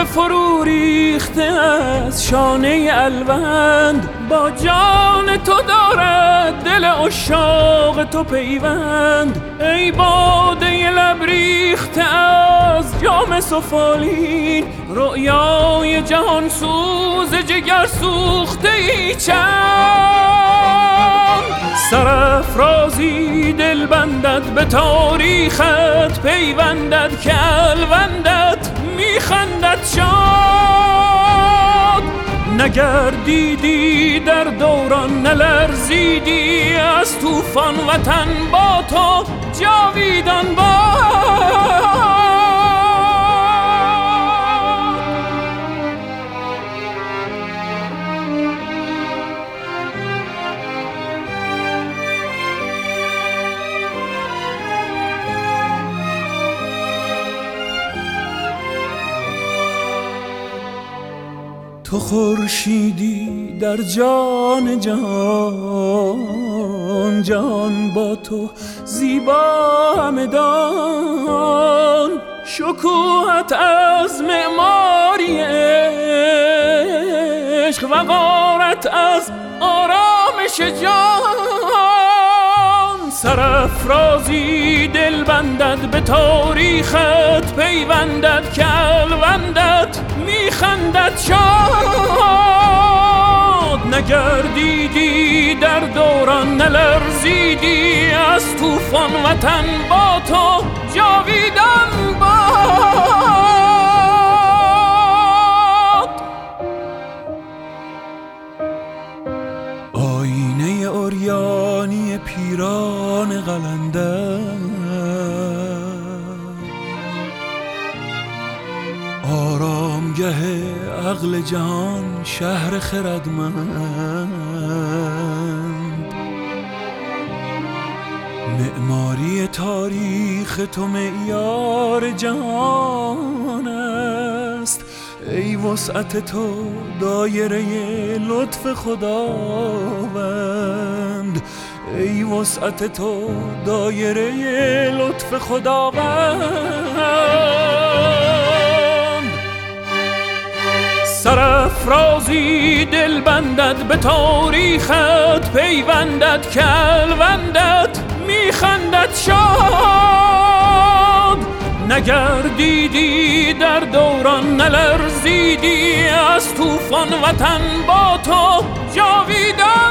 فرو ریخته از شانه الوند، با جان تو دارد دل عشاق تو پیوند. ای باده لب ریخته از جام سفالین، رؤیای جهان سوز جگر سوخته ای چند. سرافرازی دل بندد به تاریخت پیوندد که الوندت میخندد شاد. نگردیدی در دوران نلرزیدی، از طوفان وطن با تو جاویدان باد. تو خورشیدی در جان جان، جان با تو زیبا همدان. شکوهت از معماری عشق، وقارت از آرامش جان. سرافرازی دل بندد به تاریخت پیوندد که الوندت میخندد شاد. نگردیدی در دوران نلرزیدی، از طوفان وطن با تو جاویدان باد. آینه عریانی پیران قلندر، آرامگه عقل جهان شهر خردمند. معماری تاریخ تو معیار جهان است. ای وسعت تو دایره لطف خداوند، ای وسعت تو دایره لطف خداوند. سرافرازی دل بندد به تاریخت پیوندد که الوندت میخندد شاد. نگردیدی در دوران نلرزیدی، از طوفان وطن با تو جاویدان